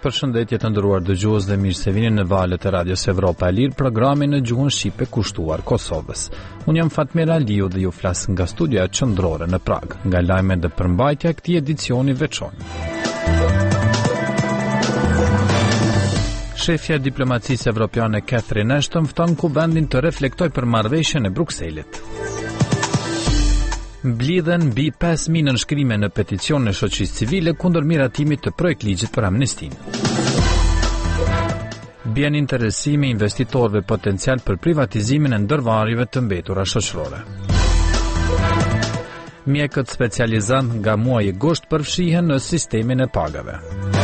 Përshëndetje të nderuar dëgjues dhe mirë se vini në valët e Radios Evropa e Lirë, programin në gjuhën shqipe kushtuar Kosovës. Unë jam Fatmir Aliu dhe ju flas nga studioja qendrore në Prag, nga lajmet dhe përmbajtja e këtij edicioni veçor. Shefja e diplomacisë evropiane Catherine Ashton fton Kuvendin të reflektojë për marrëveshjen e Brukselit. Mblidhen mbi 5.000 nënshkrime në peticion në shoqërisë civile kundër miratimit të projekt ligjit për amnestinë. Bjen interesimi investitorëve potencial për privatizimin e ndërvarjeve të mbetura shoqërore. Mjekët specializant nga muaji gusht përfshihen në sistemin e pagave.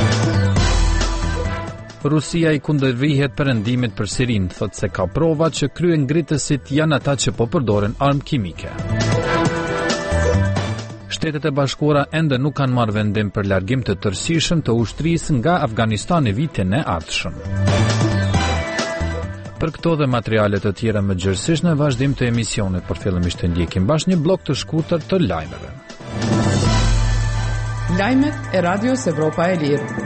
Rusia i kundërvihet perëndimit për Sirinë, thotë se ka prova që kryengritësit janë ata që po përdoren armë kimike. Shtetet e Bashkuara ende nuk kanë marrë vendim për largim të tërësishëm të ushtrisë nga Afganistani vitin e ardhshëm. Për këto dhe materiale të tjera më gjërësisht në vazhdim të emisionit, por fillimisht të ndjekim bashkë një blok të shkurtër të lajmeve. Lajmet e Radios Evropa e Lirë.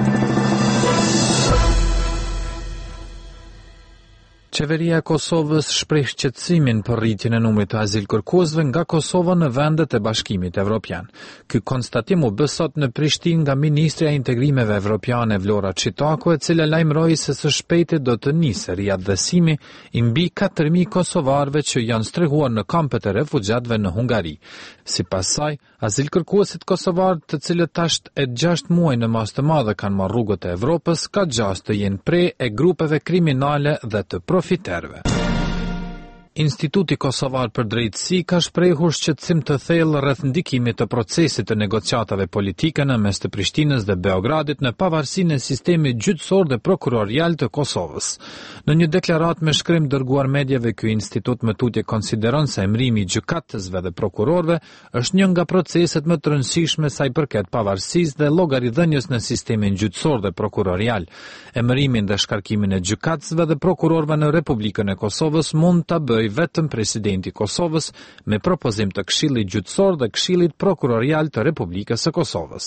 Qeveria e Kosovës shpreh shqetësimin për rritjen e numrit të azilkërkuesve nga Kosova në vendet e Bashkimit Evropian. Ky konstatim u bë sot në Prishtinë nga Ministrja e Integrimeve Evropiane Vlora Çitaku, e cila lajmëroi se së shpejti do të nisë riaddhësimi i mbi 4.000 kosovarëve që janë strehuar në kampet e refugjatëve në Hungari. Sipas saj, azilkërkuesit kosovar, të cilët tash e 6 muaj në mas të madhe kanë marrë rrugët e Evropës, ka gjas të jenë prej e grupeve kriminale dhe të profiterëve. Instituti Kosovar për Drejtësi ka shprehur shqetësim të thellë rreth ndikimit të procesit të negociatave politike në mes të Prishtinës dhe Beogradit në pavarësinë e sistemit gjyqësor dhe prokurorial të Kosovës. Në një deklaratë me shkrim dërguar medjave, ky institut më tutje konsideron se emrimi i gjykatësve dhe prokurorëve është një nga proceset më të rëndësishme sa i përket pavarësisë dhe llogaridhënies në sistemin gjyqësor dhe prokurorial. Emrimin dhe shkarkimin e gjykatësve dhe prokurorëve në Republikën e Kosovës mund ta bëjë vetëm presidenti i Kosovës me propozim të Këshillit Gjyqësor dhe Këshillit Prokurorial të Republikës së Kosovës.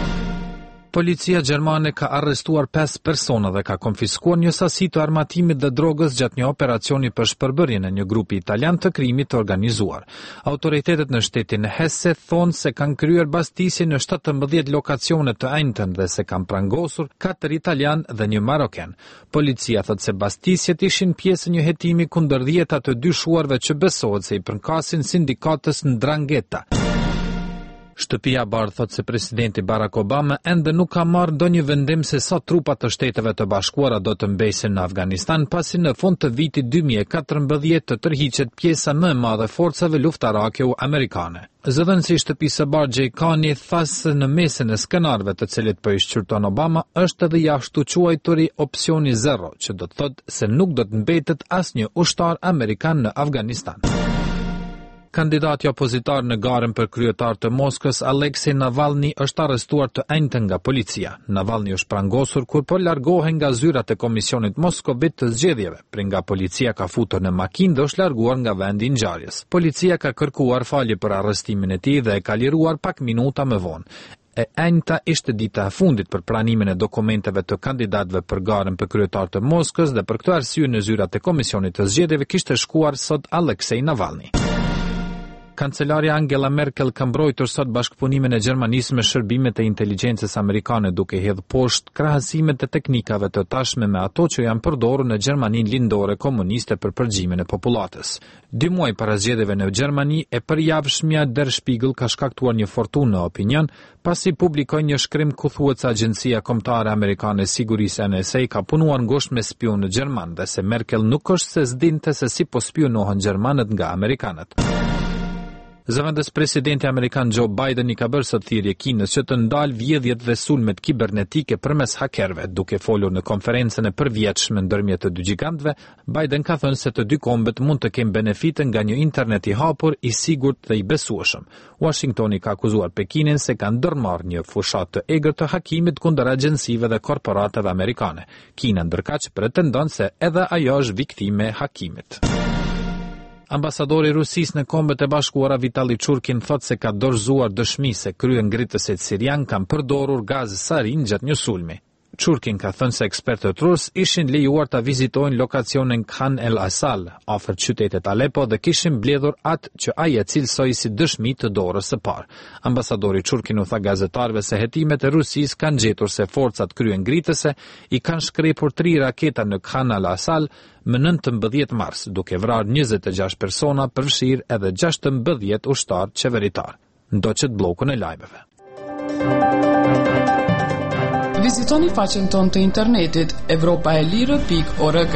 Policia gjermane ka arrestuar 5 persona dhe ka konfiskuar një sasi të armatimit dhe drogës gjatë një operacioni për shpërbërjen e një grupi italian të krimit të organizuar. Autoritetet në shtetin Hesse thonë se kanë kryer bastisje në 17 lokacione të enjtën dhe se kanë prangosur 4 italian dhe një maroken. Policia thotë se bastisjet ishin pjesë një hetimi kundër 10 të dyshuarve që besohet se i përkasin sindikatës Ndrangheta. Shtëpia e Bardhë thotë se presidenti Barack Obama ende nuk ka marrë ndonjë vendim se sa trupa të Shteteve të Bashkuara do të mbesin në Afganistan, pasi në fund të vitit 2014 të tërhiqet pjesa më e madhe forcave luftarake amerikane. Zëdhënësi i shtëpisë së Bardhë Jay Kani tha se në mesin e skenarëve të cilit po i shqyrton Obama është edhe jashtu quajturi opsioni 0, që do të thotë se nuk do të mbetet asnjë ushtar amerikan në Afganistan. Kandidati opozitar në garën për kryetar të Moskës, Aleksej Navalny, është arrestuar të enjtën nga policia. Navalny është prangosur kur po largohej nga zyrat e Komisionit Moskovit të zgjedhjeve. Prej nga policia ka futur në makinë dhe është larguar nga vendi i ngjarjes. Policia ka kërkuar falje për arrestimin e tij dhe e ka liruar pak minuta më vonë. E enjta ishte dita e fundit për pranimin e dokumenteve të kandidatëve për garën për kryetar të Moskës dhe për këtë arsye në zyrat e Komisionit të zgjedhjeve kishte shkuar sot Aleksej Navalny. Kancelarja Angela Merkel ka mbrojtur sot bashkëpunimin e Gjermanisë me shërbimet e inteligjencës amerikane, duke hedhur poshtë krahasimet e teknikave të tashme me ato që janë përdorur në Gjermaninë lindore komuniste për përgjimin e popullatës. 2 muaj para zgjedhjeve në Gjermani, e përjavshmja Der Spiegel ka shkaktuar një fortunë në opinion, pasi publikoi një shkrim ku thuhet se Agjencia Kombëtare Amerikane e Sigurisë NSA ka punuar ngushtë me spionë gjerman dhe se Merkel nuk është se s'dinte se si po spionohen gjermanët nga amerikanët. Zëvendës presidenti amerikan Joe Biden i ka bërë sot thirrje Kinës që të ndalë vjedhjet dhe sulmet kibernetike përmes hakerëve. Duke folur në konferencën e përvjetshme ndërmjet të dy gjigantëve, Biden ka thënë se të dy kombet mund të kenë benefite nga një internet i hapur, i sigurt dhe i besueshëm. Washingtoni ka akuzuar Pekinin se ka ndërmarrë një fushat të egër të hakimit kundër agjencive dhe korporatave amerikane. Kina ndërkaq pretendon se edhe ajo është viktime e hakimit. Ambasadori i Rusisë në Kombet e Bashkuara Vitali Churkin thotë se ka dorëzuar dëshmi se kryengritësit sirian kanë përdorur gaz sarin gjatë një sulmi. Çurkin ka thënë se ekspertët rus ishin lejuar ta vizitojnë lokacionin Khan El Asal, afër qytetit Aleppo dhe kishin mbledhur atë që ai e cilësoi si dëshmi të dorës së parë. Ambasadori Çurkin u tha gazetarëve se hetimet e Rusisë kanë gjetur se forcat kryengritëse i kanë shkrepur 3 raketa në Khan El Asal më 19 mars, duke vrarë 26 persona, përfshirë edhe 16 ushtarë qeveritar. Ndoqët bllokun e lajmeve. Vizitoni faqen tonë të internetit evropaelirë.org.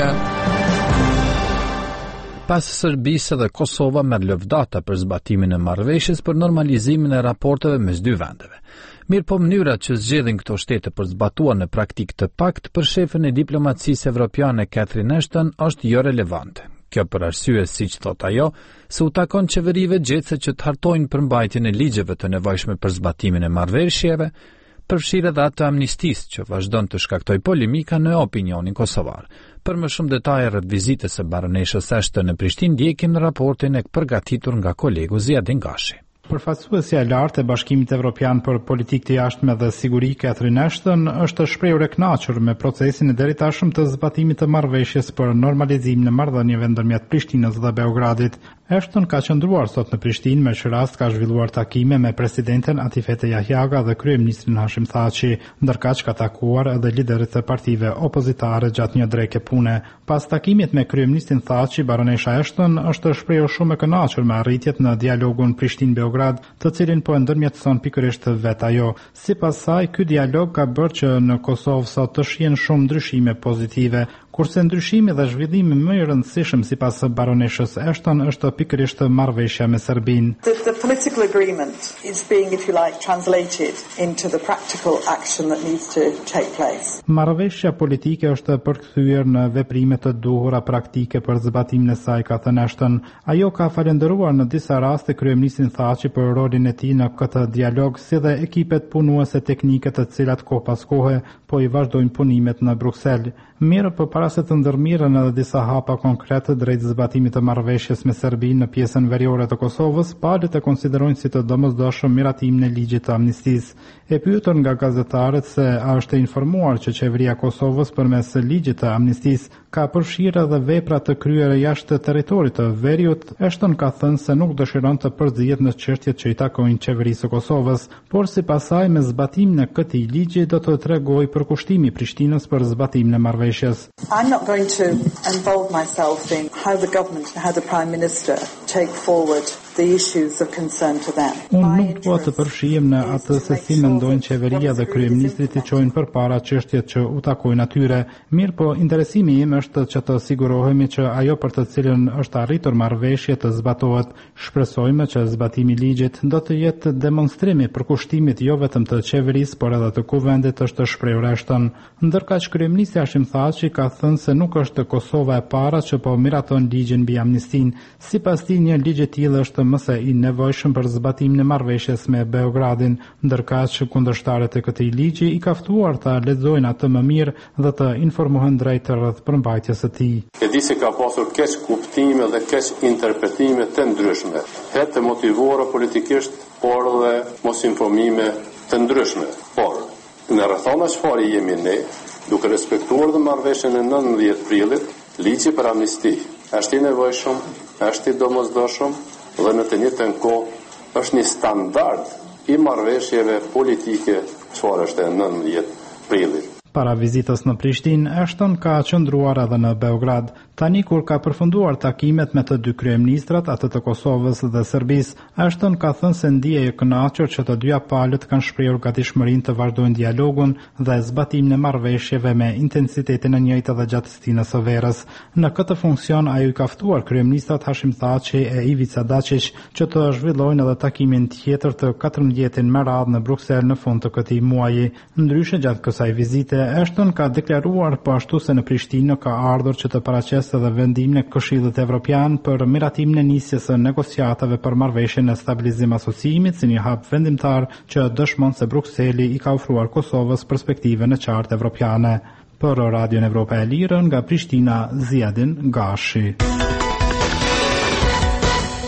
Pas Serbisë dhe Kosova merr lëvdata për zbatimin e marrëveshjes për normalizimin e raporteve mes dy vendeve. Mirë po mënyrat që zgjedhin këto shtete për zbatuar në praktik të pakt për shefën e diplomacisë evropiane Catherine Ashton është jo relevante. Kjo për arsye, siç thot ajo, se u takon qeverive gjetse që të hartojnë përmbajtjen e ligjeve të nevojshme për zbatimin e marrëveshjeve, përfshirë edhe atë amnistisë që vazhdon të shkaktoj polemika në opinionin kosovar. Për më shumë detaje rreth vizitës së baroneshës Ashton në Prishtinë, ndjekim në raportin e përgatitur nga kolegu Ziadin Gashi. Përfaqësuesja e lartë e Bashkimit Evropian për Politikë të Jashtme dhe Siguri, Catherine Ashton, është shprehur e kënaqur me procesin e deritashëm të zbatimit të marrëveshjes për normalizimin e marrëdhënieve ndërmjet Prishtinës dhe Beogradit. Ashton ka qëndruar sot në Prishtinë, me që rast ka zhvilluar takime me presidenten Atifete Jahjaga dhe kryeministrin Hashim Thaçi, ndërkaq ka takuar edhe liderët e partive opozitare gjatë një dreke pune. Pas takimit me kryeministrin Thaçi, baronesha Ashton është shprehur shumë e kënaqur me arritjet në dialogun Prishtinë-Beograd, të cilin po e ndërmjetëson pikërisht vetë ajo. Sipas saj, ky dialog ka bërë që në Kosovë sot të shihen shumë ndryshime pozitive, kurse ndryshimi dhe zhvillimi më i rëndësishëm sipas baroneshës Ashton është pikërisht marrëveshja me Serbinë. The political agreement is being, if you like, translated into the practical action that needs to take place. Marrëveshja politike është përkthyer në veprime të duhura praktike për zbatimin e saj, ka thënë Ashton. Ajo ka falendëruar në disa raste kryeministrin Thaçi për rolin e tij në këtë dialog, si dhe ekipet punuese teknike të cilat kohë pas kohe po i vazhdojnë punimet në Bruksel. Mirë, për para se të ndërmirën edhe disa hapa konkrete drejt zbatimit të marrëveshjes me Serbinë në pjesën veriore të Kosovës, palët e konsiderojnë si të domosdoshëm miratimin e ligjit të amnistisë. E pyetur nga gazetarët se a është informuar që qeveria e Kosovës përmes ligjit të amnistisë ka përfshirë edhe vepra të kryera jashtë territorit të veriut, Ashton ka thënë se nuk dëshiron të përzihet në çështjet që i takojnë qeverisë së Kosovës, por sipas saj me zbatimin e këtij ligji do të tregojë përkushtimi i Prishtinës për zbatimin e marrëveshjes. I'm not going to involve myself in how the government and how the Prime Minister take forward the issues of concern to them. Unë nuk po të përfshihem në atë se si mendojnë qeveria dhe kryeministri të çojnë përpara çështjet që u takojnë atyre. Mirë po, interesimi im është që të sigurohemi që ajo për të cilën është arritur marrëveshje të zbatohet. Shpresojmë që zbatimi i ligjit do të jetë demonstrim i përkushtimit jo vetëm të qeverisë, por edhe të kuvendit, është shprehur Ashton. Ndërkaq kryeministri Hashim Thaçi ka thënë se nuk është Kosova e para që po miraton ligjin mbi amnistin. Sipas tij, një ligj i tillë është mëse i nevojshëm për zbatimin e marrëveshjes me Beogradin, ndërkaq kundërshtarët e këtij ligji i ka ftuar ta lexojnë atë më mirë dhe të informohen drejt rreth përmbajtjes së tij. E di se ka pasur keq kuptime dhe keq interpretime të ndryshme, të motivuara politikisht, por dhe mos informime të ndryshme. Por në rrethana çfarë jemi ne, duke respektuar dhe marrëveshjen e 19 prillit, ligji për amnisti është i nevojshëm, është i domosdoshëm dhe në të njëjtën kohë është një standard i marrëveshjeve politike çfarë është e 19 prillit. Para vizitës në Prishtinë, Ashton ka qëndruar edhe në Beograd. Tani kur ka përfunduar takimet me të dy kryeministrat, atë të Kosovës dhe Serbisë, Ashton ka thënë se ndihet e kënaqur që të dyja palët kanë shprehur gatishmërinë të vazhdojnë dialogun dhe zbatimin e marrëveshjeve me intensitetin e njëjtë edhe gjatë stinës së verës. Në këtë funksion ajo i ka ftuar kryeministrat Hashim Thaçi e Ivica Dačić që të zhvillojnë edhe takimin tjetër të 14 me radhë në Bruksel në fund të këtij muaji. Ndryshe gjatë kësaj vizite, Ashton ka deklaruar po ashtu se në Prishtinë ka ardhur që të paraqesë dhe vendimin e Këshillit Evropian për miratimin e nisjes së negociatave për marrëveshjen e stabilizim asociimit si një hap vendimtar që dëshmon se Brukseli i ka ofruar Kosovës perspektive në qartë evropiane. Për Radion Evropa e Lirë nga Prishtina, Ziadin Gashi.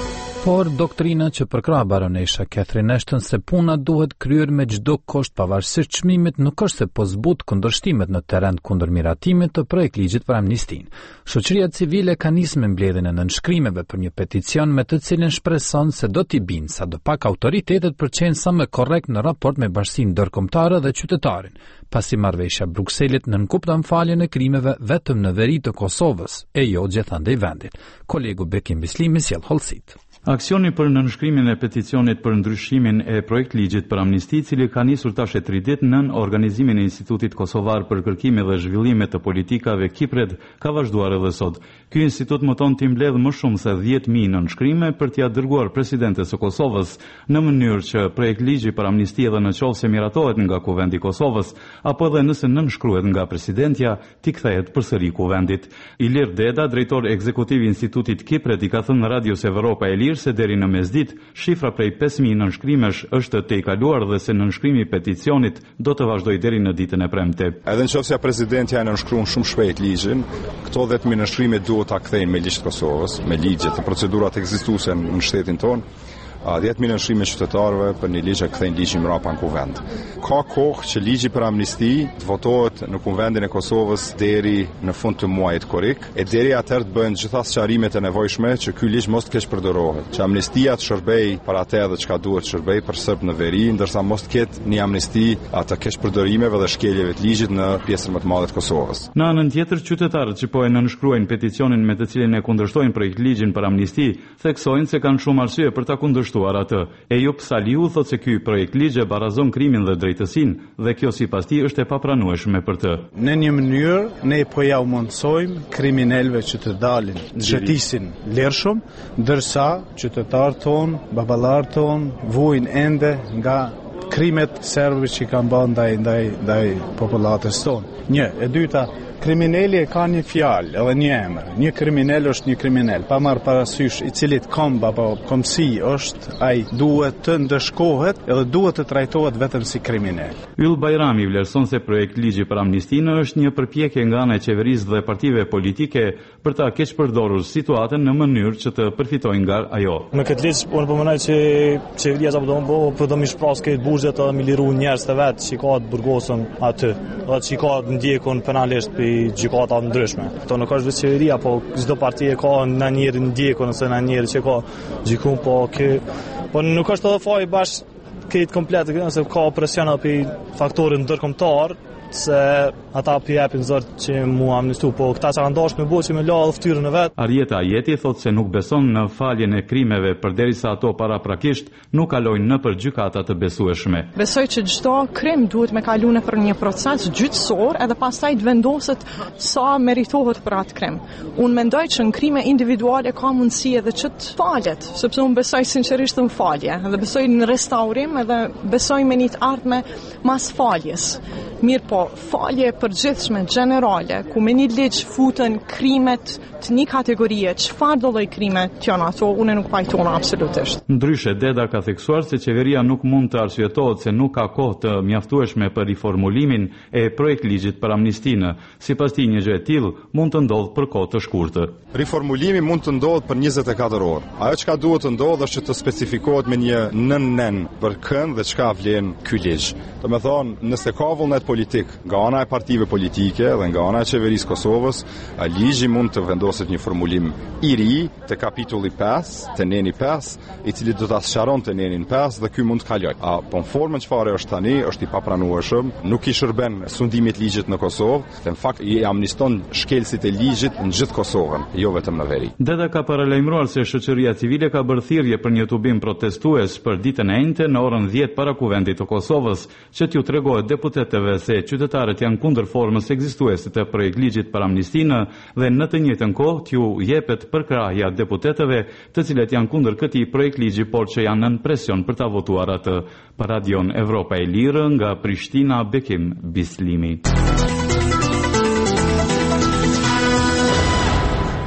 Por doktrina që përkrah baronesha Catherine Ashton se puna duhet kryer me çdo kusht pavarësisht çmimit nuk është se po zbut kundërshtimet në terren kundër miratimit të projektligjit për amnistin. Shoqëria civile ka nisur me mbledhjen e nënshkrimeve për një peticion me të cilin shpreson se do t'i bindë sadopak autoritetet për qenë sa më korrekt në raport me bashkinë ndërkombëtare dhe qytetarin, pasi marrëveshja Brukselit nënkupton faljen e krimeve vetëm në veri të Kosovës e jo gjithandej vendit. Kolegu Bekim Bislimi sjell hollësit. Aksioni për nënshkrimin e peticionit për ndryshimin e projektligjit për amnisti, cili ka nisur tash e 3 ditë nën organizimin e Institutit Kosovar për kërkime dhe zhvillime të politikave Kipred, ka vazhduar edhe sot. Ky institut mëton t'i mbledh më shumë se 10.000 nënshkrime për t'ia dërguar presidentes së Kosovës në mënyrë që projektligji për amnisti edhe në qoftë se miratohet nga Kuvendi i Kosovës, apo edhe nëse nënshkruhet nga presidentja, t'i kthehet përsëri Kuvendit. Ilir Deda, drejtor ekzekutiv i Institutit Kipred, i ka thënë në Radios Evropa e Lirë se deri në mesditë shifra prej 5.000 nënshkrimesh është te i kaluar dhe se nënshkrimi i peticionit do të vazhdojë deri në ditën e premte. Edhe nëse presidenti e nënshkruan shumë shpejt ligjin, këto 10.000 nënshkrime duhet ta kthejnë me ligj të Kosovës, me ligjet e procedurat ekzistuese në shtetin tonë. 10.000 nënshkrime qytetarëve për një ligj e kthejnë ligjin mbrapa në Kuvend. Ka kohë që ligji për amnisti të votohet në Kuvendin e Kosovës deri në fund të muajit korrik, e deri atëherë të bëhen gjitha sqarimet e nevojshme që ky ligj mos të keq përdorohet. Që amnistia të shërbej për atë edhe çka duhet shërbej për serb në veri, ndërsa mos të ketë një amnisti atë keq përdorimeve dhe shkeljeve të ligjit në pjesën më të madhe të Kosovës. Në anën tjetër, qytetarët që po e nënshkruajnë peticionin me të cilin e kundërshtojnë projektligjin për amnisti, theksojnë se kanë shumë arsye për ta kundërshtuar atë. Ejup Saliu thotë se ky projektligj e barazon krimin dhe drejtësinë dhe kjo sipas tij është e papranueshme për të. Në një mënyrë ne po ja u mundsojmë kriminalëve që të dalin, zhëtisin lirshëm, ndërsa qytetarët tonë, baballarët tonë vujnë ende nga krimet serbëve që kanë bërë ndaj popullatës tonë. Një, e dyta, kriminali e ka një fjalë edhe një emër. Një kriminal është një kriminal, pa marrë parasysh i cilit komb apo komsi është, ai duhet të ndëshkohet edhe duhet të trajtohet vetëm si kriminal. Yll Bajrami vlerëson se projektligji për amnistinë është një përpjekje nga ana e qeverisë dhe partive politike për ta keq përdorur situatën në mënyrë që të përfitojnë nga ajo. Me këtë ligj unë po mendoj se qeveria apo do më shpras këtë buxhet të mi liru njerëz të vet që ka të burgosën aty, edhe që ka ndjekun penalisht për gjykata ndryshme. Kto nuk është vetë qeveria, po çdo parti e ka në njëri ndjekun ose në njëri që ka gjykun, po nuk është edhe faj bash këtë komplet, nëse ka presion për faktorin ndërkombëtar, se ata japin zot që mu amnistu, po këta që kanë dashur me bëj që me la edhe fytyrën e vet. Arjeta Ajeti thotë se nuk beson në faljen e krimeve përderisa ato paraprakisht nuk kalojnë nëpër gjykata të besueshme. Besoj që çdo krim duhet me kalu nëpër një proces gjyqësor edhe pastaj të vendoset sa meritohet për atë krim. Unë mendoj që në krime individuale ka mundësi edhe që të falet, sepse unë besoj sinqerisht në falje, edhe besoj në restaurim edhe besoj me një të ardhme mas faljes. Mirë po, falje përgjithshme, generale, ku me një ligj futen krimet të një kategorie, çfarë do lloj krime janë ato, unë nuk pajtona absolutisht. Ndryshe, Deda ka theksuar se qeveria nuk mund të arsyetohet se nuk ka kohë të mjaftueshme për riformulimin e projektligjit për amnistinë. Sipas tij, një gjë e tillë mund të ndodhë për kohë të shkurtër. Riformulimi mund të ndodhë për 24 orë. Ajo çka duhet të ndodhë është që të specifikohet me një nën për kënd dhe çka vlen ky ligj. Domethënë, nëse ka vullnet politik nga ana e partive politike dhe nga ana e qeverisë Kosovës, ligji mund të vendoset një formulim i ri te kapitulli 5, te neni 5, i cili do ta sqaronte nenin 5 dhe ky mund të kalojë. Po në formën çfarë është tani, është i papranueshëm, nuk i shërben sundimit ligjit në Kosovë, dhe në fakt i amniston shkelësit e ligjit në gjithë Kosovën, jo vetëm në veri. Deda ka paralajmëruar se shoqëria civile ka bërë thirrje për një tubim protestues për ditën e njëjtë në orën 10 para Kuvendit të Kosovës, që t'ju tregohet deputetëve se qytetarët janë kundër formës ekzistuese të projektligjit për amnistinë dhe në të njëjtën kohë t'ju jepet përkrahja deputetëve të cilët janë kundër këtij projektligji por që janë nën presion për ta votuar atë. Për Radion Evropa e Lirë nga Prishtina, Bekim Bislimi.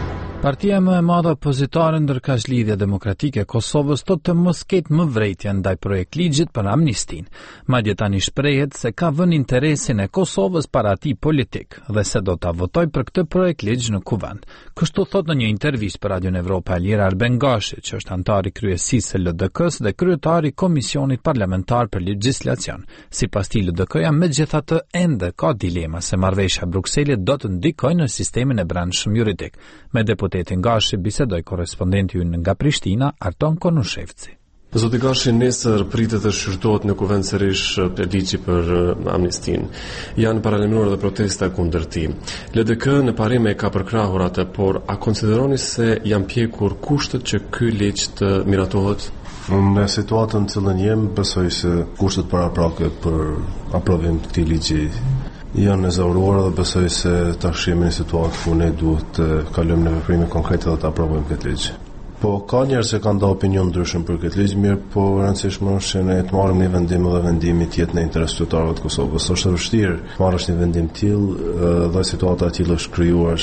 Partia më e madhe opozitare ndërkaq Lidhja Demokratike e Kosovës do të mos ketë më vrejtje ndaj projekt ligjit për amnistin. Madje tani shprehet se ka vënë interesin e Kosovës para atij politik dhe se do ta votojë për këtë projekt ligj në kuvend. Kështu thot në një intervistë për Radion Evropa Lira Arben Gashi, që është antar i kryesisë së LDK-s dhe kryetari i Komisionit Parlamentar për Legjislacion. Sipas tij, LDK-ja megjithatë ende ka dilema se marrëveshja Brukselit do të ndikojë në sistemin e brendshëm juridik. Me deputetin Gashi bisedoi korrespondenti ynë nga Prishtina, Arton Konushevci. Zoti Gashi, nesër pritet të shqyrtohet në kuvend sërish ligji për amnistin. Janë paralajmëruar dhe protesta kundër tij. LDK në parime ka përkrahur atë, por a konsideroni se janë pjekur kushtet që ky ligj të miratohet? Në situatën në cilën jem, besoj se kushtet paraprake për aprovim të këtij ligji janë ezauruar dhe besoj se tash jemi në situatë ku ne duhet të kalojmë në veprime konkrete dhe të aprovojmë këtë ligj. Po ka njerëz që kanë dhënë opinion ndryshëm për këtë ligj, mirë, po rëndësishmë është që ne të marrim një vendim dhe vendimi të jetë në interes të qytetarëve të Kosovës. Është vështirë të marrësh një vendim të tillë dhe situata e tillë është krijuar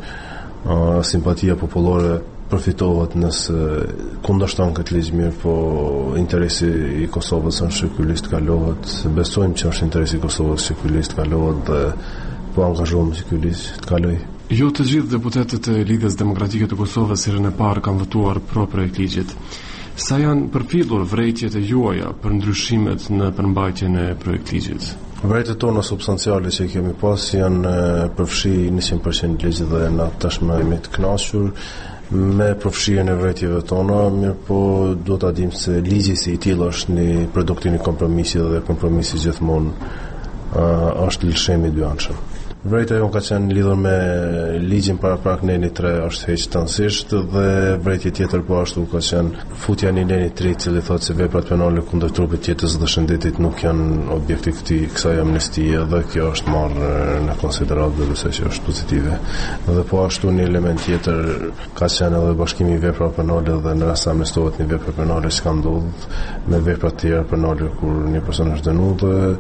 që simpatia popullore përfitohet nëse kundërshton këtë ligj, mirë, po interesi i Kosovës është që ky ligj të kalohet. Besojmë që është interesi i Kosovës që ky ligj të kalohet dhe po angazhohemi që ky ligj të kalojë. Jo të gjithë deputetët e Lidhjes Demokratike të Kosovës herën e parë kanë votuar pro projekt ligjit. Sa janë përfillur vrejtjet e juaja për ndryshimet në përmbajtjen e projekt ligjit? Vrejtjet tona substanciale që kemi pas janë përfshi 100% ligjit dhe na tashmë jemi të kënaqur me përfshirjen e vrejtjeve tona, mirë, po duhet ta dim se ligji si i tillë është një produkt i një kompromisi dhe kompromisi gjithmonë është lëshemi i dyanshëm. Vrejtja jonë ka qenë lidhur me ligjin paraprak Neni 3 është heq tansisht dhe vrejtje tjetër po ashtu ka qenë futja një Neni 3 cili thotë se veprat penale kundër trupit tjetës dhe shëndetit nuk janë objekti kësaj amnistie dhe kjo është marrë në konsiderat dhe besoj që është pozitive. Dhe po ashtu një element tjetër ka qenë edhe bashkimi i veprave penale dhe në rast se amnestohet një vepër penale që ka ndodhur me vepra të tjera penale kur një person është dënuar dhe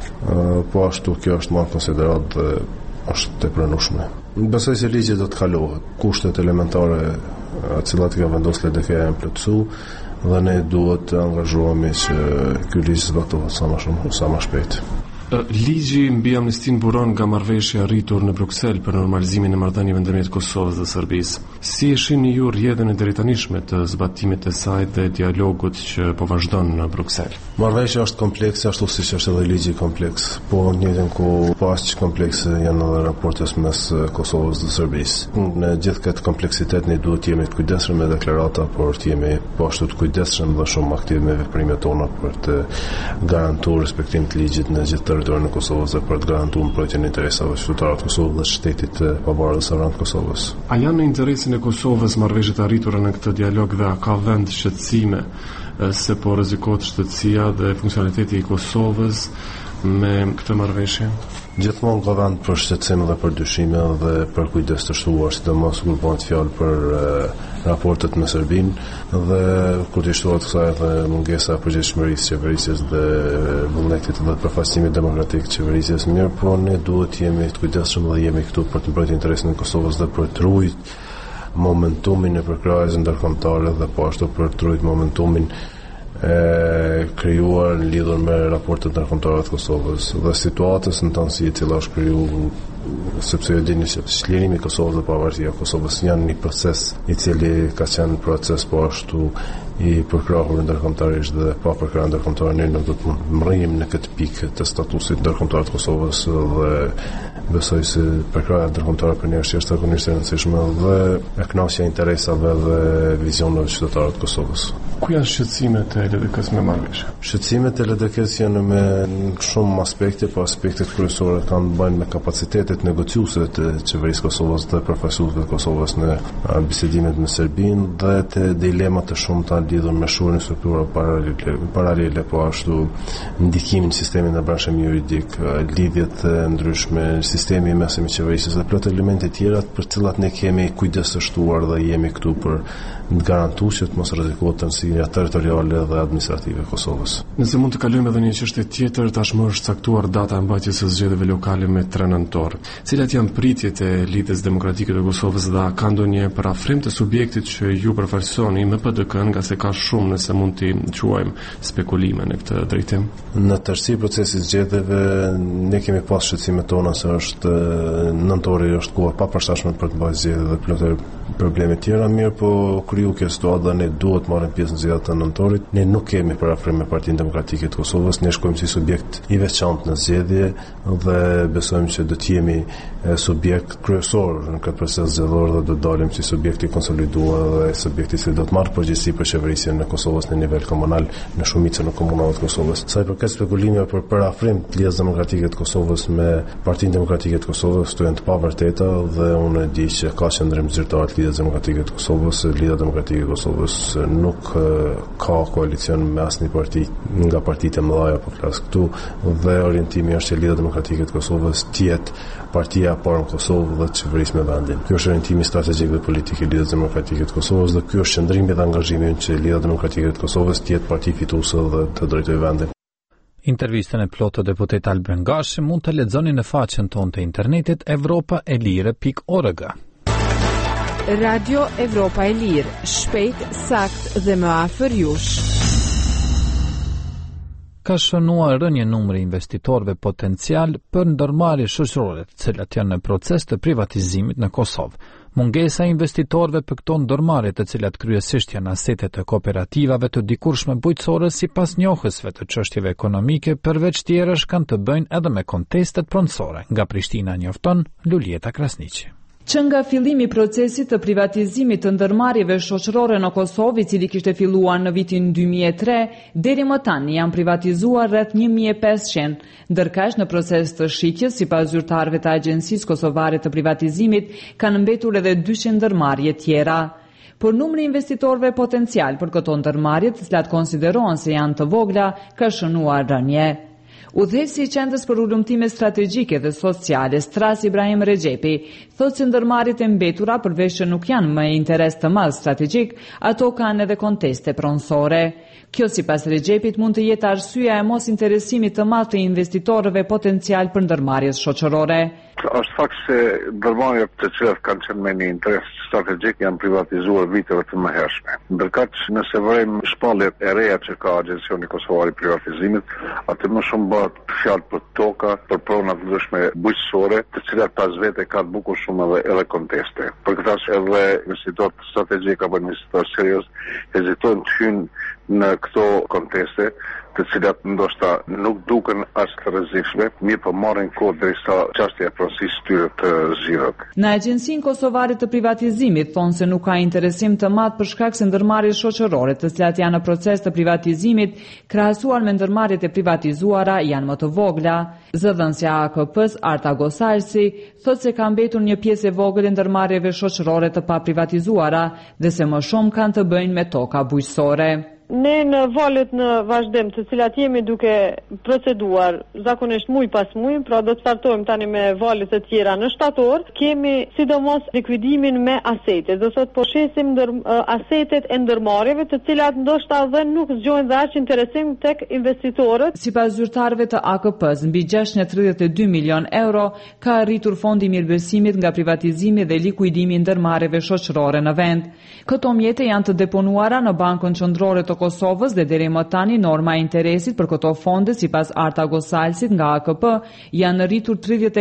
po ashtu kjo është marrë konsiderat dhe është të pranueshme. Besoj se ligji do të kalohet. Kushtet elementare të cilat ka vendosur LDK janë plotësuar dhe ne duhet të angazhohemi që ky ligj zbatohet sa më shpejt. Ligji mbi amnistin buron nga marrëveshja arritur në Bruksel për normalizimin e marrëdhënieve ndërmjet Kosovës dhe Serbisë. Si e shihni ju rrjedhën e deritanishme të zbatimit të saj dhe dialogut që po vazhdon në Bruksel? Marrëveshja është komplekse, ashtu siç është edhe ligji kompleks, po në njëjtën kohë pas që komplekse janë edhe raportet mes Kosovës dhe Serbisë. Në gjithë këtë kompleksitet ne duhet të jemi të kujdesshëm me deklarata, por të jemi po ashtu të kujdesshëm dhe shumë aktiv me veprimet tona për të garantuar respektimin të ligjit në gjithë territorin e Kosovës dhe për të garantuar mbrojtjen e interesave të qytetarëve të Kosovës dhe shtetit të pavarur sovran të Kosovës. A janë në interesin e Kosovës marrëveshjet arritura në këtë dialog dhe a ka vend shqetësime se po rrezikohet shtetësia dhe funksionaliteti i Kosovës me këtë marrëveshje? Gjithmonë ka vend për shqetësim dhe për dyshime dhe për kujdes të shtuar, sidomos kur bëhet fjalë për raportet me Serbinë dhe kur të shtohet kësaj edhe mungesa e përgjegjësisë qeverisjes dhe vullnetit dhe përfaqësimit demokratik të qeverisjes. Mirë, po ne duhet të jemi të kujdesshëm dhe jemi këtu për të mbrojtur interesin e Kosovës dhe për të ruajtur momentumin e përkrahjes ndërkombëtare dhe po ashtu për të ruajtur momentumin krijuar lidhur me raportet ndërkombëtare të Kosovës dhe situatës në tansi e cila është krijuar sepse e dini se çlirimi i Kosovës dhe pavarësia e Kosovës janë një proces i cili ka qenë proces po ashtu i përkrahur ndërkombëtarisht dhe pa përkrahur ndërkombëtar ne nuk do të mrrijmë në këtë pikë të statusit ndërkombëtar të Kosovës dhe besoj se përkrahja ndërkombëtare për ne është jashtëzakonisht e rëndësishme dhe e kënaqësia e interesave dhe vizioneve të qytetarëve të Kosovës. Ku janë shqetësimet e LDK-s me marrëveshje? Shqetësimet e LDK-s janë me shumë aspekte, po aspektet kryesore kanë të bëjnë me kapacitetet negociuese të qeverisë Kosovës dhe përfaqësuesve të Kosovës në bisedimet me Serbinë dhe të dilemat të shumta lidhur me shurën e struktura paralele, po ashtu ndikimin në sistemin e brendshëm juridik, lidhjet e ndryshme, sistemi i mesëm i qeverisë dhe plot elemente tjera për të cilat ne kemi kujdes të shtuar dhe jemi këtu për të garantuar që të mos rrezikohet tërësia territoriale dhe administrative e Kosovës. Nëse mund të kalojmë edhe një çështje tjetër, tashmë është caktuar data e mbajtjes së zgjedhjeve lokale me 3 nëntor. Cilat janë pritjet e Lidhjes Demokratike të Kosovës dhe ka ndonjë parafrim të subjektit që ju përfaqësoni me PDK-n, nga se ka shumë, nëse mund t'i quajmë, spekulime në këtë drejtim? Në tërësi procesi i zgjedhjeve ne kemi pas shqetësimet tona se është nëntori është koha pa përshtatshme për të bërë zgjedhje dhe plot probleme tjera, mirë po kriju kjo situatë ne duhet të marrim pjesë në zgjedhjet të nëntorit. Ne nuk kemi parafrim me Partinë Demokratike të Kosovës, ne shkojmë si subjekt i veçantë në zgjedhje dhe besojmë që do të jemi subjekt kryesor në këtë proces zgjedhor dhe do të dalim si subjekt i konsoliduar dhe subjekti që do të marrë përgjegjësi për qeverisjen në Kosovës në nivel komunal në shumicën e komunave të Kosovës. Sa i përket spekulimeve për parafrim të Lidhjes Demokratike të Kosovës me Partinë Demokratike të Kosovës, këto janë të pavërteta dhe unë di që ka qendrim zyrtar të Lidhjes Demokratike të Kosovës. Lidhja Demokratike e Kosovës nuk ka koalicion me asnjë parti nga partitë e mëdha apo flas këtu dhe orientimi është që Lidhja Demokratike të Kosovës të jetë partia e parë në Kosovë dhe të qeverisë me vendin. Ky është orientimi strategjik dhe politik i Lidhjes Demokratike të Kosovës dhe ky është qëndrimi dhe angazhimi që Lidhja Demokratike të Kosovës të jetë parti fituese dhe të drejtojë vendin. Intervistën e plotë deputet Albin Gashi mund të lexoni në faqen tonë të internetit europaelire.org. Radio Evropa e Lirë, shpejt, sakt dhe më afër jush. Ka shënuar rënje numri investitorëve potencial për ndërmarrje shoqërore, të cilat janë në proces të privatizimit në Kosovë. Mungesa e investitorëve për këto ndërmarrje, të cilat kryesisht janë asete të kooperativave të dikurshme bujqësore, sipas njohësve të çështjeve ekonomike, përveç tjerësh kanë të bëjnë edhe me kontestet pronësore. Nga Prishtina njofton Lulieta Krasniqi. Që nga fillimi i procesit të privatizimit të ndërmarrjeve shoqërore në Kosovë, i cili kishte filluar në vitin 2003, deri më tani janë privatizuar rreth 1500, ndërkaq në proces të shitjes, sipas zyrtarëve të Agjencisë Kosovare të Privatizimit, kanë mbetur edhe 200 ndërmarrje tjera. Por numri i investitorëve potencial për këto ndërmarrje, të cilat konsiderohen se janë të vogla, ka shënuar rënje. Udhëheqësi i Qendrës për Ulëmtime Strategjike dhe Sociale, Stras Ibrahim Rexhepi, thotë se ndërmarrjet e mbetura, përveç që nuk janë më interes të madh strategjik, ato kanë edhe konteste pronësore. Kjo sipas Rexhepit mund të jetë arsyeja e mos interesimit të madh të investitorëve potencial për ndërmarrjet shoqërore. Është fakt se ndërmarrjet të cilat kanë qenë me një interes strategjik janë privatizuar viteve të mëhershme. Ndërkaq nëse vërejmë shpalljet e reja që ka Agjencioni Kosovar i Privatizimit, atë më shumë bëhet fjalë për toka, për prona të ndryshme bujqësore, të cilat pas vete kanë bukur shumë edhe konteste. Për këtë arsye edhe investitorët strategjik apo investitorë serioz hezitojnë të hyjnë në këto konteste, të cilat ndoshta nuk duken as të rrezikshme, mirë po marrin kohë derisa çështja e pronësisë tyre të zgjidhet. Në Agjencinë Kosovare të Privatizimit thonë se nuk ka interesim të madh për shkak se ndërmarrjet shoqërore, të cilat janë në proces të privatizimit, krahasuar me ndërmarrjet e privatizuara, janë më të vogla. Zëdhënësja e AKP-s, Arta Gosalsi, thotë se ka mbetur një pjesë e vogël e ndërmarrjeve shoqërore të paprivatizuara dhe se më shumë kanë të bëjnë me toka bujqësore. Ne në valët në vazhdim, të cilat jemi duke proceduar zakonisht muj pas muj, pra do të startojmë tani me valët e tjera në shtator, kemi sidomos likuidimin me asetet, do thot po shesim asetet e ndërmarrjeve, të cilat ndoshta dhe nuk zgjojnë dhe aq interesim tek investitorët. Sipas zyrtarëve të AKP-s, mbi 632 milion euro ka arritur fondi i mirëbesimit nga privatizimi dhe likuidimi i ndërmarrjeve shoqërore në vend. Këto mjete janë të deponuara në Bankën Qendrore të Kosovës dhe deri më tani norma e interesit për këto fonde sipas Arta Gosalsit nga AKP janë rritur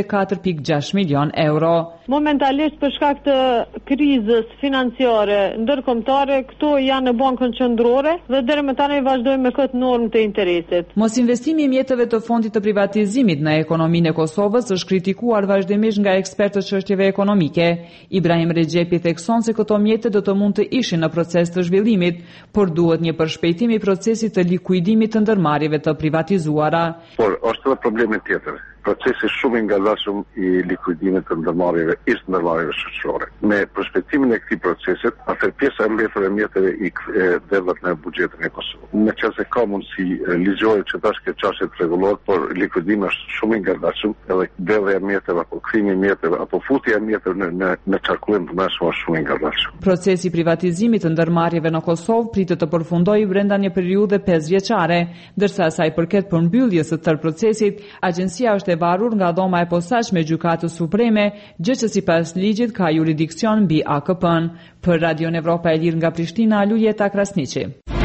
34.6 milion euro. Momentalisht për shkak të krizës financiare ndërkombëtare, këto janë në Bankën Qendrore dhe deri më tani vazhdojmë me këtë normë të interesit. Mos investimi i mjeteve të fondit të privatizimit në ekonominë e Kosovës është kritikuar vazhdimisht nga ekspertët çështjeve ekonomike. Ibrahim Rexhepi thekson se këto mjete do të mund të ishin në proces të zhvillimit, por duhet një përshpejtimi i procesit të likuidimit të ndërmarrjeve të privatizuara. Por është edhe problemi tjetër. procesi shumë i ngadalshëm i likuidimit të ndërmarrjeve, ish ndërmarrjeve shoqërore. Me perspektimin e këtij procesi, atëherë pjesa e mbetër e mjeteve i kthehet në buxhetin e Kosovës. Në qoftë se ka mundësi ligjore që tash kjo çështje të rregullohet, por likuidimi është shumë i ngadalshëm, edhe dhënia e mjeteve apo kthimi i mjeteve apo futja e mjeteve në qarkullim të mëshme është shumë i ngadalshëm. Procesi i privatizimit të ndërmarrjeve në Kosovë pritet të përfundojë brenda një periudhe 5 vjeçare, ndërsa sa i përket përmbylljes së tërë procesit, agjencia është e varur nga dhoma e posaçme e Gjykatës Supreme, gjë që sipas ligjit ka jurisdiksion mbi AKP-n. Për Radio Evropa e Lirë nga Prishtina, Luljeta Krasniqi.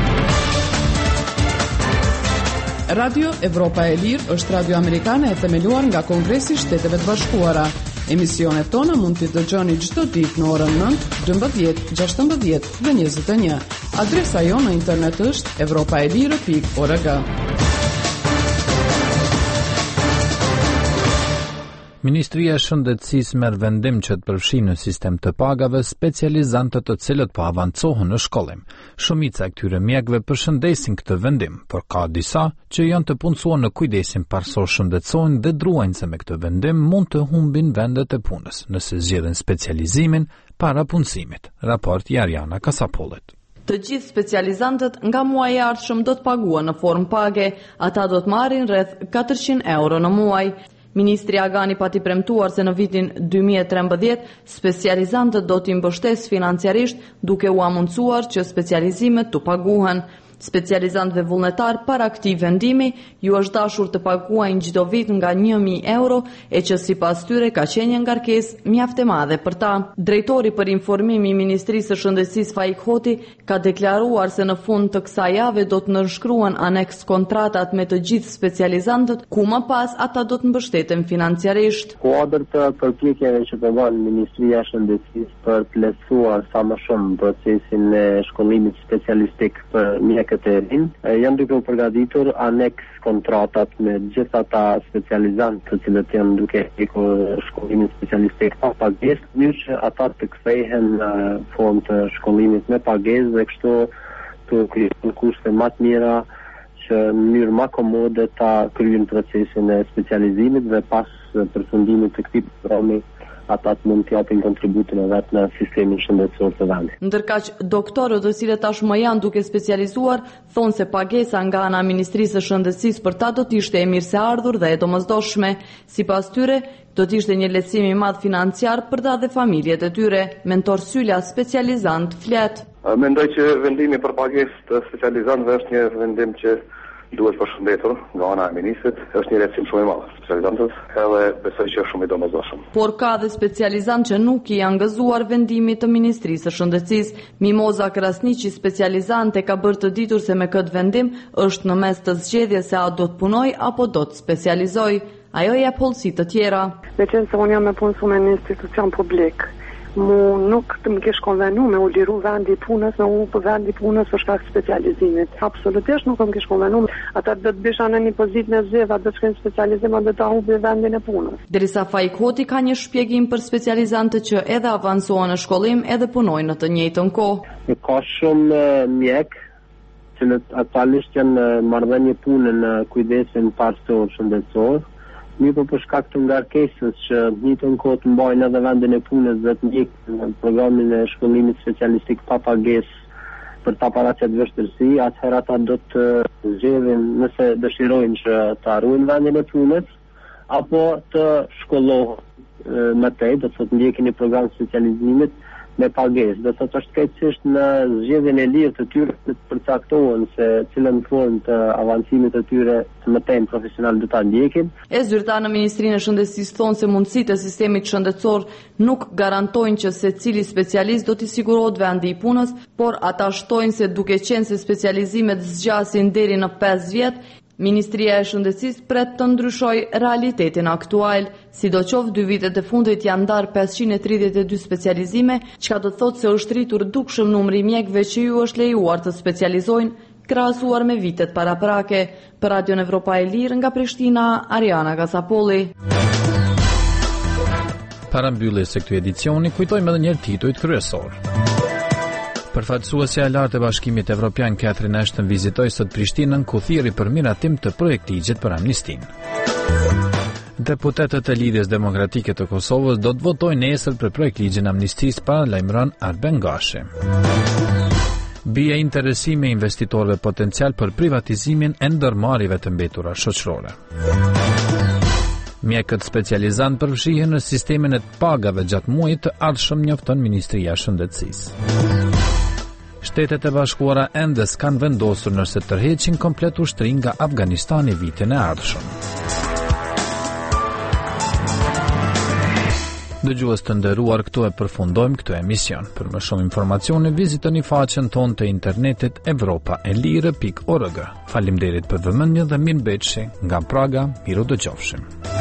Radio Evropa e Lirë është radio amerikane e themeluar nga Kongresi i Shteteve të Bashkuara. Emisionet tona mund t'i dëgjoni çdo ditë në orën 9, 12, 16 dhe 21. Adresa jonë në internet është europaelire.org. Ministria e Shëndetësisë merr vendim që të përfshijë në sistem të pagave specializantët të cilët po avancohen në shkollim. Shumica e këtyre mjekëve përshëndesin këtë vendim, por ka disa që janë të punësuar në kujdesin parsor shëndetësor dhe druajnë se me këtë vendim mund të humbin vendet e punës nëse zgjedhin specializimin para punësimit. Raporti Ariana Kasapollit. Të gjithë specializantët nga muaji i ardhshëm do të paguhen në formë page, ata do të marrin rreth 400 euro në muaj. Ministri Agani pati premtuar se në vitin 2013 specializantët do t'i mbështesë financiarisht duke u amundsuar që specializimet të paguhen. Specializantëve vullnetar para këtij vendimi ju është dashur të paguajnë çdo vit nga 1000 euro e që sipas tyre ka qenë një ngarkesë mjaft e madhe për ta. Drejtori për informim i Ministrisë së Shëndetësisë Faik Hoti ka deklaruar se në fund të kësaj jave do të nënshkruhen aneks kontratat me të gjithë specializantët, ku më pas ata do të mbështeten financiarisht. Kuadër të përpjekjeve që të bën Ministria e Shëndetësisë për të lehtësuar sa më shumë procesin e shkollimit specialistik për mjekët e rinj, janë duke u përgatitur aneks kontratat me gjithë ata specializantë të cilët janë duke hekur shkollimin specialistik pa pagesë, mirë që ata të kthehen në formë të shkollimit me pagesë dhe kështu të krijojnë kushte më të mira që në mënyrë më komode ta kryejnë procesin e specializimit dhe pas përfundimit të këtij programi ata të mund të japin kontributin e vet në sistemin shëndetësor të vendit. Ndërkaq doktorët të cilët tashmë janë duke specializuar thonë se pagesa nga ana e Ministrisë së Shëndetësisë për ta do të ishte e mirëseardhur dhe e domosdoshme. Sipas tyre, do të ishte një lehtësim i madh financiar për ta dhe familjet e tyre. Mentor Sylla, specializant, flet. Mendoj që vendimi për pagesë të specializantëve është një vendim që duhet përshëndetur nga ana e ministrit, është një lehtësim shumë i madh specializantët, edhe besoj që është shumë i domosdoshëm. Por ka dhe specializantë që nuk i janë gëzuar vendimit të Ministrisë së Shëndetësisë. Mimoza Krasniqi, specializante, ka bërë të ditur se me këtë vendim është në mes të zgjedhjes se a do të punoj apo do të specializoj. Ajo jep hollësi të tjera. Me qenë se unë jam me punësuar në institucion publik, nuk të më kesh konvenu me u liru vendi punës, me u për vendi punës për shkak specializimit. Absolutisht nuk më kesh konvenu. Ata do të bisha në një pozitë në zgjedhje, do të shkojnë specializim, do të humbi vendin e punës. Derisa Faik Hoti ka një shpjegim për specializantët që edhe avansohen në shkollim edhe punojnë në të njëjtën kohë. Ka shumë mjek që aktualisht janë marrëdhënie pune në kujdesin parsor shëndetësor. Mirë për shkak të ngarkesës që njëtën kohë të mbajnë edhe vendin e punës dhe të ndjekë në programin e shkollimit specialistik pa pagesë për ta paraqet vështirësi, atëherë ata do të zgjedhin nëse dëshirojnë që të arruajnë vendin e punës apo të shkollohen më tej, do të ndjekin një program specializimit me pagesë. Do të thotë shkëlqyesisht në zgjedhjen e lirë të tyre të përcaktohen se cilën formë të avancimit të tyre të mëtej profesional do ta ndjekin. E zyrtar në Ministrinë e Shëndetësisë thonë se mundësitë e sistemit shëndetësor nuk garantojnë që secili specialist do t'i sigurohet vendi i punës, por ata shtojnë se duke qenë se specializimet zgjasin deri në 5 vjet, Ministria e Shëndetësisë pret të ndryshojë realitetin aktual. Sidoqoftë 2 vitet e fundit janë ndarë 532 specializime, çka do të thotë se është rritur dukshëm numri i mjekëve që ju është lejuar të specializojnë krahasuar me vitet paraprake. Për Radio Evropa e Lirë nga Prishtina, Ariana Kasapolli. Para mbylljes së këtij edicioni, kujtojmë edhe një herë titujt kryesor. Përfaqësuesja e lartë e Bashkimit Evropian Catherine Ashton vizitoi sot Prishtinën ku thirrri për miratim të projektligjit për amnistinë. Deputetët e Lidhjes Demokratike të Kosovës do të votojnë nesër për projektligjin amnistisë, paralajmëron Arben Gashi. Bie interesimi e investitorëve potencial për privatizimin e ndërmarrjeve të mbetura shoqërore. Mjekët specializantë përfshihen në sistemin e pagave gjatë muajit të ardhshëm, njofton Ministria e Shëndetësisë. Shtetet e Bashkuara ende s'kan vendosur nëse tërheqin komplet ushtrin nga Afganistani vitin e ardhshëm. Dëgjues të nderuar, këtu e përfundojmë këtë emision. Për më shumë informacione vizitoni faqen tonë të internetit europaelire.org. Faleminderit për vëmendjen dhe mirëmbëjtje nga Praga, miru dëgjofshim.